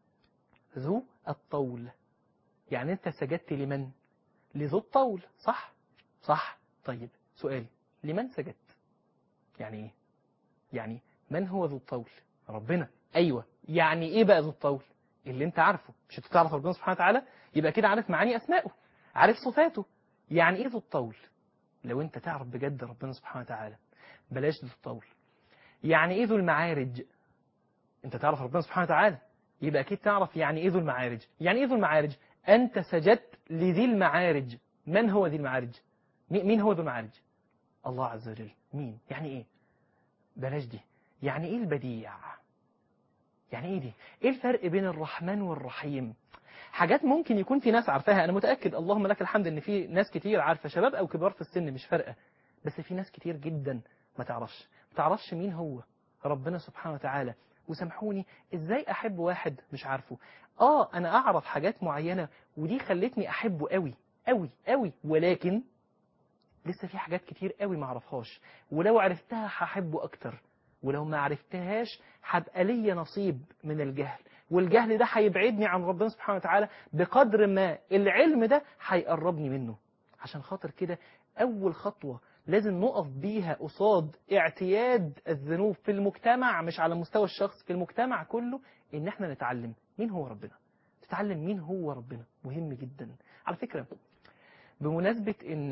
ذو الطول، يعني انت سجدت لمن؟ لذو الطول، صح؟ صح. طيب سؤال، لمن سجدت؟ يعني ايه؟ يعني من هو ذو الطول؟ ربنا. ايوه، يعني ايه بقى ذو الطول؟ اللي انت عارفه. مش انت تعرف ربنا سبحانه وتعالى، يبقى كده عارف معاني اسمائه، عارف صفاته. يعني ايه ذو الطول؟ لو انت تعرف بجد ربنا سبحانه وتعالى، بلاش ذو الطول. يعني ايه ذو المعارج؟ انت تعرف ربنا سبحانه وتعالى، يبقى اكيد تعرف يعني ايه ذو المعارج. يعني ايه ذو المعارج؟ انت سجدت لذي المعارج. من هو ذي المعارج؟ مين هو ذو المعارج؟ الله عز وجل. مين؟ يعني ايه؟ بلاش دي. يعني ايه البديع؟ يعني ايه دي؟ ايه الفرق بين الرحمن والرحيم؟ حاجات ممكن يكون في ناس عارفاها، انا متأكد اللهم لك الحمد ان في ناس كتير عارفة، شباب او كبار في السن مش فارقة، بس في ناس كتير جدا ما تعرفش ما تعرفش مين هو ربنا سبحانه وتعالى. وسامحوني، ازاي احب واحد مش عارفه؟ اه انا اعرف حاجات معينة ودي خلتني احبه قوي قوي قوي، ولكن لسه في حاجات كتير قوي ما اعرفهاش، ولو عرفتها هحبه اكتر، ولو ما عرفتهاش هبقى ليا نصيب من الجهل، والجهل ده هيبعدني عن ربنا سبحانه وتعالى بقدر ما العلم ده هيقربني منه. عشان خاطر كده أول خطوة لازم نقف بيها قصاد اعتياد الذنوب في المجتمع، مش على مستوى الشخص، في المجتمع كله، إن احنا نتعلم مين هو ربنا. تتعلم مين هو ربنا مهم جدا. على فكرة بمناسبة إن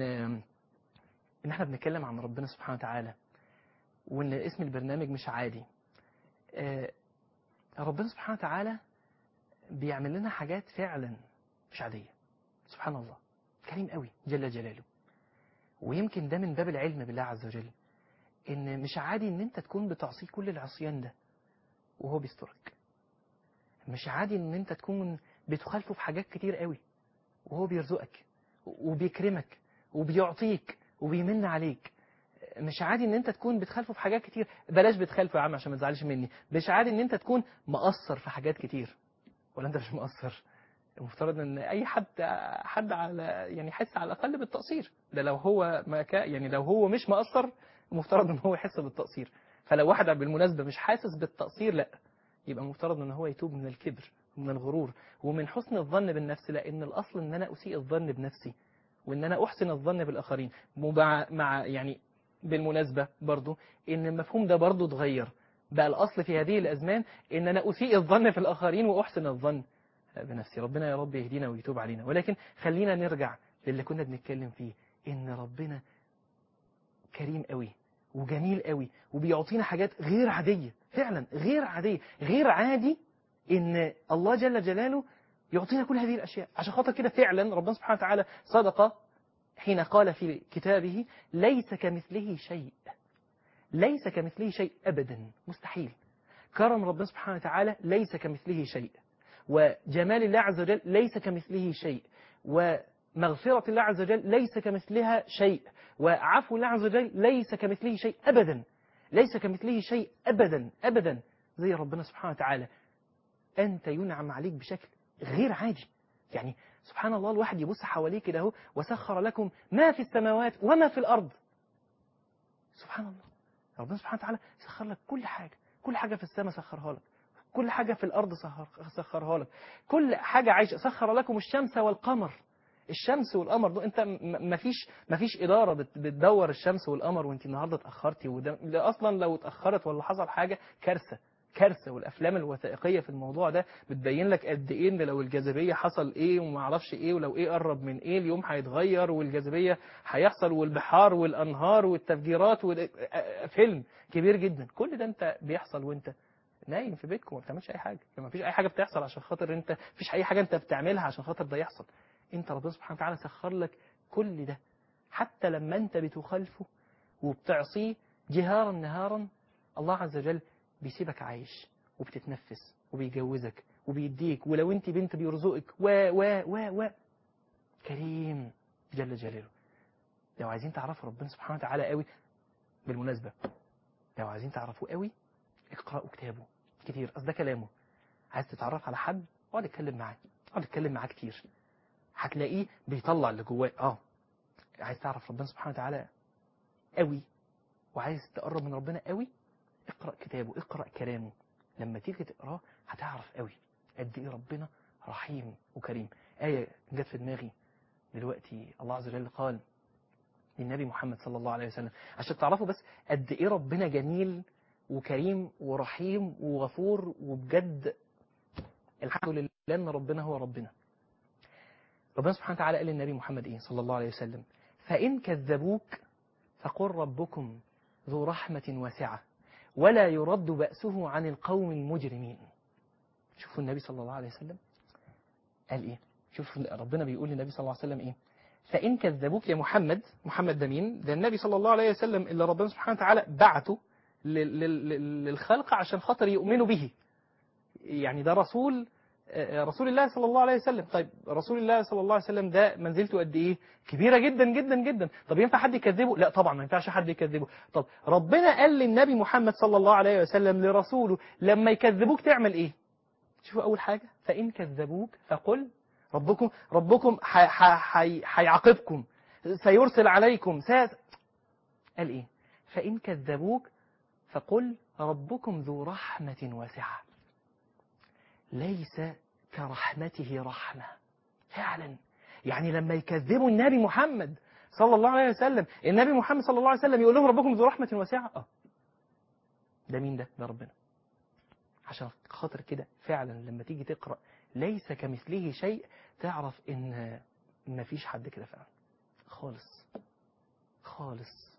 إن احنا بنتكلم عن ربنا سبحانه وتعالى، وإن اسم البرنامج مش عادي، آه ربنا سبحانه وتعالى بيعمل لنا حاجات فعلا مش عادية. سبحان الله، كريم قوي جل جلاله. ويمكن ده من باب العلم بالله عز وجل، إن مش عادي إن أنت تكون بتعصيه كل العصيان ده وهو بيسترك. مش عادي إن أنت تكون بتخالفه في حاجات كتير قوي وهو بيرزقك وبيكرمك وبيعطيك وبيمن عليك. مش عادي ان انت تكون بتخالفه في حاجات كتير، بلاش بتخالفه يا عم عشان ما تزعلش مني، مش عادي ان انت تكون مقصر في حاجات كتير. ولا انت مش مقصر؟ المفترض ان اي حد حد على يعني يحس على الاقل بالتقصير ده، لو هو ما كا يعني لو هو مش مقصر المفترض ان هو يحس بالتقصير. فلو واحد بالمناسبه مش حاسس بالتقصير، لا يبقى المفترض ان هو يتوب من الكبر ومن الغرور ومن حسن الظن بالنفس، لان الاصل ان انا اسيء الظن بنفسي وان انا احسن الظن بالاخرين. مع مع يعني بالمناسبة برضو إن المفهوم ده برضو اتغير، بقى الأصل في هذه الأزمان إن أنا أسيء الظن في الآخرين وأحسن الظن بنفسي. ربنا يا رب يهدينا ويتوب علينا. ولكن خلينا نرجع للي كنا بنتكلم فيه، إن ربنا كريم قوي وجميل قوي وبيعطينا حاجات غير عادية، فعلا غير عادية، غير عادي إن الله جل جلاله يعطينا كل هذه الأشياء. عشان خاطر كده فعلا ربنا سبحانه وتعالى صدق حين قال في كتابه ليس كمثله شيء، ليس كمثله شيء أبدا، مستحيل. كرم ربنا سبحانه وتعالى ليس كمثله شيء، وجمال الله عز وجل ليس كمثله شيء، ومغفرة الله عز وجل ليس كمثلها شيء، وعفو الله عز وجل ليس كمثله شيء أبدا، ليس كمثله شيء أبدا أبدا. زي ربنا سبحانه وتعالى أنت ينعم عليك بشكل غير عادي. يعني سبحان الله، الواحد يبص حواليه كده اهو، وسخر لكم ما في السماوات وما في الأرض. سبحان الله، ربنا سبحانه وتعالى سخر لك كل حاجة، كل حاجة في السماء سخرها لك، كل حاجة في الأرض سخرها لك، كل حاجة عايشة. سخر لكم الشمس والقمر. الشمس والقمر دول انت مفيش مفيش إدارة بتدور الشمس والقمر وانت النهاردة اتأخرتي، وده اصلا لو اتأخرت ولا حصل حاجة كارثة كارثة. والأفلام الوثائقية في الموضوع ده بتبين لك قد إيه إن لو الجاذبية حصل إيه وما اعرفش إيه، ولو إيه قرب من إيه اليوم هيتغير والجاذبية هيحصل، والبحار والأنهار والتفجيرات وال... فيلم كبير جدا. كل ده أنت بيحصل وأنت نايم في بيتكم ما بتعملش أي حاجة. ما فيش أي حاجة بتحصل عشان خاطر أنت، ما فيش أي حاجة أنت بتعملها عشان خاطر ده يحصل. أنت ربنا سبحانه وتعالى سخر لك كل ده، حتى لما أنت بتخالفه وبتعصيه جهارا نهارا، الله عز وجل بيسيبك عايش وبتتنفس وبيجوزك وبيديك، ولو انت بنت بيرزقك و و و و كريم جل جلاله. لو عايزين تعرفوا ربنا سبحانه وتعالى قوي، بالمناسبة لو عايزين تعرفوه قوي اقرأوا كتابه كتير، أصل ده كلامه. عايز تتعرف على حد اقعد اتكلم معاه، اقعد اتكلم معاه كتير، هتلاقيه بيطلع اللي جواه. اه عايز تعرف ربنا سبحانه وتعالى قوي وعايز تقرب من ربنا قوي، اقرأ كتابه، اقرأ كلامه. لما تيجي تقراه هتعرف قوي قد ايه ربنا رحيم وكريم. آية جت في دماغي دلوقتي، الله عز وجل قال للنبي محمد صلى الله عليه وسلم عشان تعرفوا بس قد ايه ربنا جميل وكريم ورحيم وغفور، وبجد الحمد لله ان ربنا هو ربنا. ربنا سبحانه وتعالى قال للنبي محمد ايه صلى الله عليه وسلم: فإن كذبوك فقل ربكم ذو رحمة واسعة ولا يرد بأسه عن القوم المجرمين. شوفوا النبي صلى الله عليه وسلم قال ايه، شوف ربنا بيقول للنبي صلى الله عليه وسلم ايه: فإن كذبوك يا محمد. محمد ده مين؟ ده النبي صلى الله عليه وسلم اللي ربنا سبحانه وتعالى بعته للخلق عشان خاطر يؤمنوا به. يعني ده رسول رسول الله صلى الله عليه وسلم. طيب رسول الله صلى الله عليه وسلم ده منزلته قد ايه؟ كبيرة جدا جدا جدا. طب ينفع حد يكذبه؟ لا طبعا ما ينفعش حد يكذبه. طب ربنا قال للنبي محمد صلى الله عليه وسلم لرسوله لما يكذبوك تعمل ايه؟ شوفوا اول حاجة: فإن كذبوك فقل ربكم ربكم هيعاقبكم سيرسل عليكم ساس. قال ايه؟ فإن كذبوك فقل ربكم ذو رحمة واسعة ليس كرحمته رحمة. فعلا يعني لما يكذبوا النبي محمد صلى الله عليه وسلم، النبي محمد صلى الله عليه وسلم يقول لهم ربكم ذو رحمة واسعة. اه ده مين ده؟ ده ربنا. عشان خاطر كده فعلا لما تيجي تقرأ ليس كمثله شيء تعرف ان مفيش حد كده فعلا خالص خالص.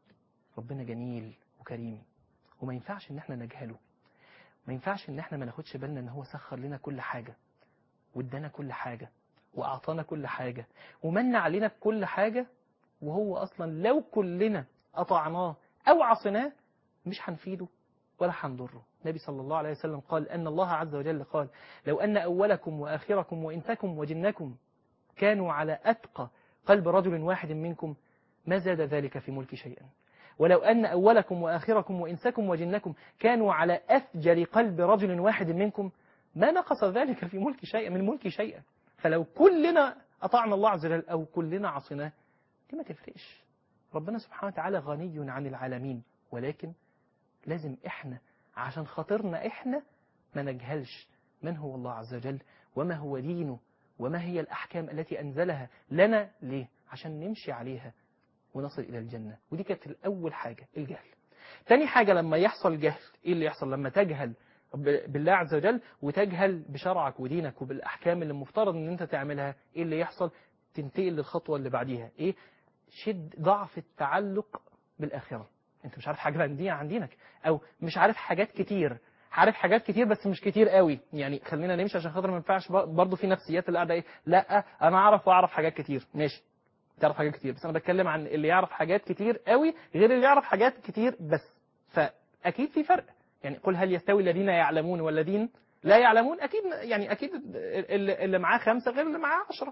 ربنا جميل وكريم وما ينفعش ان احنا نجهله، ما ينفعش ان احنا ما ناخدش بالنا ان هو سخر لنا كل حاجة وادانا كل حاجة واعطانا كل حاجة ومن علينا بكل حاجة، وهو اصلا لو كلنا اطعناه او عصيناه مش هنفيده ولا هنضره. النبي صلى الله عليه وسلم قال ان الله عز وجل قال: لو ان اولكم واخركم وانسكم وجنكم كانوا على اتقى قلب رجل واحد منكم ما زاد ذلك في ملك شيئا، ولو أن أولكم وآخركم وإنسكم وجنكم كانوا على أفجر قلب رجل واحد منكم ما نقص ذلك في ملك شيئا من ملك شيئا. فلو كلنا أطعنا الله عز وجل أو كلنا عصيناه دي ما تفرقش. ربنا سبحانه وتعالى غني عن العالمين، ولكن لازم إحنا عشان خاطرنا إحنا ما نجهلش من هو الله عز وجل وما هو دينه وما هي الأحكام التي أنزلها لنا. ليه؟ عشان نمشي عليها ونصل إلى الجنة. ودي كانت الأول حاجة الجهل. تاني حاجة لما يحصل جهل، إيه اللي يحصل لما تجهل بالله عز وجل وتجهل بشرعك ودينك وبالأحكام اللي المفترض أن أنت تعملها؟ إيه اللي يحصل؟ تنتقل للخطوة اللي بعديها. إيه؟ شد ضعف التعلق بالآخرة. أنت مش عارف حاجة عن دي عن دينك، أو مش عارف حاجات كتير، عارف حاجات كتير بس مش كتير قوي. يعني خلينا نمشي عشان خاطر ما ينفعش برضه في نفسيات اللي قاعدة إيه، لا أنا أعرف وأعرف حاجات كتير. ماشي تعرف حاجات كتير، بس أنا بتكلم عن اللي يعرف حاجات كتير قوي غير اللي يعرف حاجات كتير بس. فأكيد في فرق. يعني قل هل يستوي الذين يعلمون والذين لا يعلمون؟ أكيد يعني أكيد اللي معاه خمسة غير اللي معاه عشرة.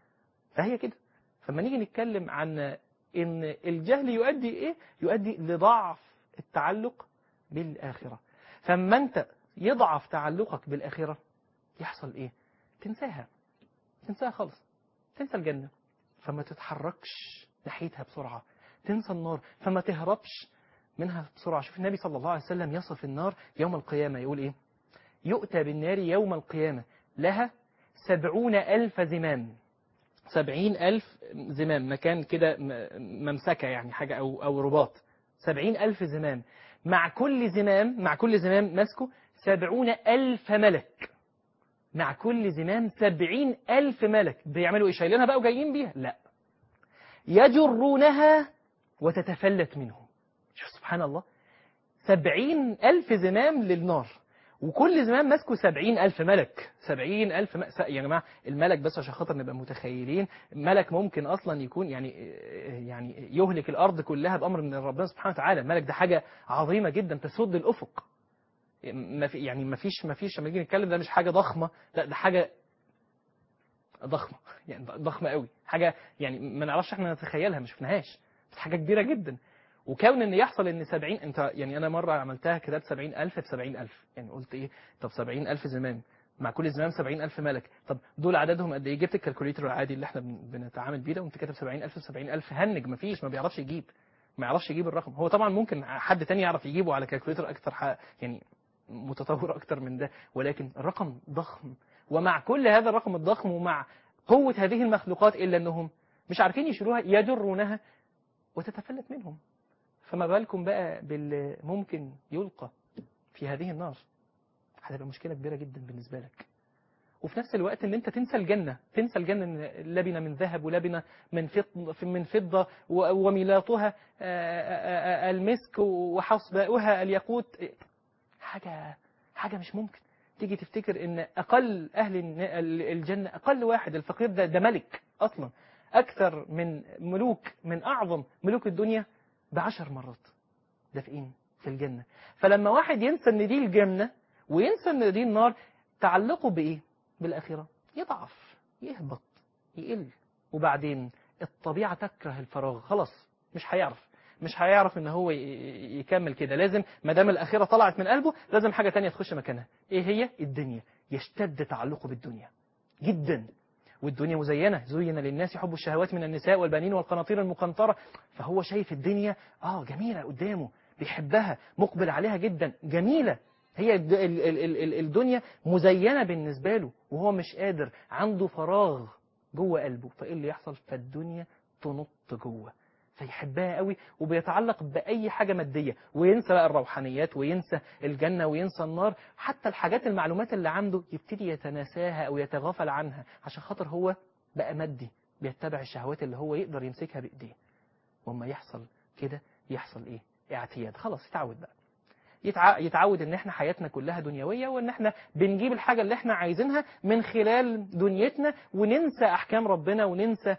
فهي كده. فما نيجي نتكلم عن إن الجهل يؤدي إيه؟ يؤدي لضعف التعلق بالآخرة. فما أنت يضعف تعلقك بالآخرة يحصل إيه؟ تنساها تنساها خالص، تنسى الجنة فما تتحركش ناحيتها بسرعة، تنسى النار فما تهربش منها بسرعة. شوف النبي صلى الله عليه وسلم يصف النار يوم القيامة يقول إيه؟ يؤتى بالنار يوم القيامة لها سبعون ألف زمام. سبعين ألف زمام، مكان كده ممسكة يعني حاجة أو, أو رباط. سبعين ألف زمام، مع كل زمام مع كل زمام ماسكه سبعون ألف ملك، مع كل زمام سبعين ألف ملك. بيعملوا إيه؟ شايلينها بقى وجايين بيها؟ لا، يجرونها وتتفلت منهم. شوف سبحان الله، سبعين ألف زمام للنار، وكل زمام ماسكه سبعين ألف ملك. سبعين ألف م... يا جماعة الملك بس عشان خاطر نبقى متخيلين، ملك ممكن أصلا يكون يعني يعني يهلك الأرض كلها بأمر من ربنا سبحانه وتعالى. الملك ده حاجة عظيمة جدا تسد الأفق. ما في يعني ما فيش ما فيش لما نيجي نتكلم ده مش حاجة ضخمة، لا ده حاجة ضخمة، يعني ضخمة قوي، حاجة يعني ما نعرفش احنا نتخيلها، ما شفناهاش، بس حاجة كبيرة جدا. وكون ان يحصل ان سبعين، انت يعني انا مرة عملتها كده بسبعين ألف بسبعين ألف، يعني قلت ايه، طب سبعين ألف زمام مع كل زمام سبعين ألف ملك، طب دول عددهم قد ايه؟ جبت الكالكوليتر العادي اللي احنا بنتعامل بيه ده، وانت كاتب سبعين ألف بسبعين ألف، هنج، ما فيش، ما بيعرفش يجيب، ما يعرفش يجيب الرقم. هو طبعا ممكن حد تاني يعرف يجيبه على كالكوليتر اكتر، يعني متطور اكتر من ده، ولكن الرقم ضخم. ومع كل هذا الرقم الضخم ومع قوة هذه المخلوقات إلا أنهم مش عارفين يشيلوها، يجرونها وتتفلت منهم. فما بالكم بقى باللي ممكن يلقى في هذه النار؟ هتبقى مشكلة كبيرة جدا بالنسبة لك. وفي نفس الوقت ان انت تنسى الجنة، تنسى الجنة لبنة من ذهب ولبنة من من فضة وميلاطها المسك وحصباؤها الياقوت. حاجة حاجة مش ممكن. تيجي تفتكر ان اقل اهل الجنة، اقل واحد الفقير ده ده ملك اصلا، اكثر من ملوك، من اعظم ملوك الدنيا بعشر مرات. ده في ايه؟ في الجنة. فلما واحد ينسى ان دي الجنة وينسى ان دي النار، تعلقه بايه؟ بالاخرة، يضعف، يهبط، يقل. وبعدين الطبيعة تكره الفراغ، خلاص مش هيعرف مش هيعرف ان هو يكمل كده. لازم ما دام الاخره طلعت من قلبه، لازم حاجه تانية تخش مكانها. ايه هي؟ الدنيا. يشتد تعلقه بالدنيا جدا. والدنيا مزينه، زين للناس حب الشهوات من النساء والبنين والقناطير المقنطره. فهو شايف الدنيا اه جميله قدامه، بيحبها، مقبل عليها جدا، جميله. هي الدنيا مزينه بالنسبه له، وهو مش قادر، عنده فراغ جوه قلبه. فايه اللي يحصل؟ فالدنيا تنط جوه، فيحبها قوي، وبيتعلق بأي حاجة مادية، وينسى بقى الروحانيات، وينسى الجنة، وينسى النار. حتى الحاجات، المعلومات اللي عنده يبتدي يتناساها أو يتغافل عنها، عشان خاطر هو بقى مادي، بيتبع الشهوات اللي هو يقدر يمسكها بإيديه. وما يحصل كده يحصل إيه؟ اعتياد. خلاص يتعود بقى، يتعود ان احنا حياتنا كلها دنيوية، وان احنا بنجيب الحاجة اللي احنا عايزينها من خلال دنيتنا، وننسى احكام ربنا، وننسى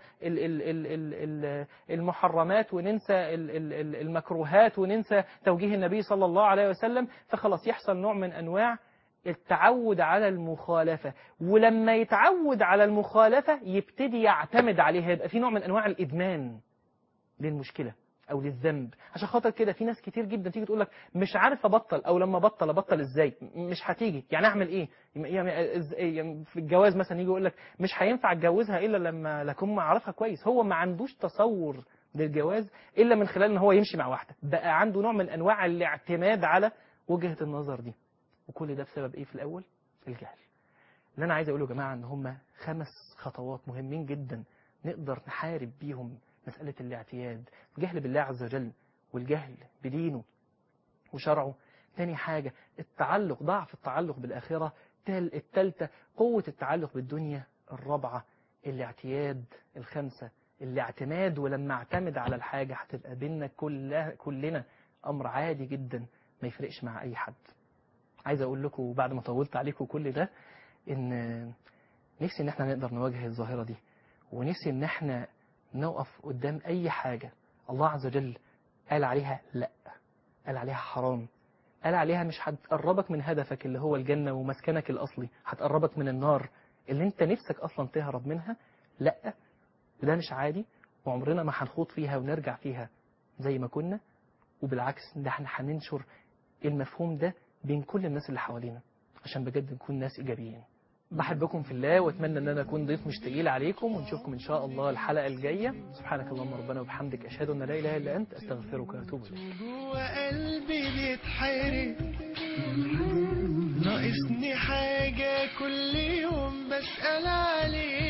المحرمات، وننسى المكروهات، وننسى توجيه النبي صلى الله عليه وسلم. فخلاص يحصل نوع من انواع التعود على المخالفة. ولما يتعود على المخالفة يبتدي يعتمد عليها، يبقى في نوع من انواع الادمان للمشكلة او للذنب. عشان خاطر كده في ناس كتير جدا تيجي تقول لك مش عارف ابطل، او لما ابطل ابطل ازاي؟ مش هتيجي، يعني اعمل ايه؟ يعني في الجواز مثلا يجي يقول لك مش هينفع اتجوزها الا لما لكم اعرفها كويس. هو ما عندوش تصور للجواز الا من خلال ان هو يمشي مع واحده، بقى عنده نوع من انواع الاعتماد على وجهة النظر دي. وكل ده بسبب ايه في الاول؟ الجهل. اللي انا عايز اقوله يا جماعه ان هم خمس خطوات مهمين جدا نقدر نحارب بيهم مسألة الاعتياد، الجهل بالله عز وجل، والجهل بدينه وشرعه. تاني حاجة التعلق، ضعف التعلق بالآخرة. التالتة قوة التعلق بالدنيا. الرابعة الاعتياد. الخامسة الاعتماد، ولما اعتمد على الحاجة هتبقى بينا كلها كلنا أمر عادي جدا ما يفرقش مع أي حد. عايز أقول لكم بعد ما طولت عليكم كل ده، إن نفسي إن احنا نقدر نواجه الظاهرة دي، ونفسي إن احنا نقف قدام أي حاجة الله عز وجل قال عليها لا، قال عليها حرام، قال عليها مش هتقربك من هدفك اللي هو الجنة ومسكنك الأصلي، هتقربك من النار اللي انت نفسك أصلا تهرب منها. لا، ده مش عادي، وعمرنا ما هنخوض فيها ونرجع فيها زي ما كنا. وبالعكس ده احنا هننشر المفهوم ده بين كل الناس اللي حوالينا، عشان بجد نكون ناس إيجابيين. بحبكم في الله، واتمنى ان انا اكون ضيف مش تقيل عليكم، ونشوفكم ان شاء الله الحلقة الجاية. سبحانك اللهم ربنا وبحمدك، اشهد ان لا اله الا انت، استغفرك واتوب اليك. جوا قلبي بيتحرق، ناقصني حاجة كل يوم بسأل عليها.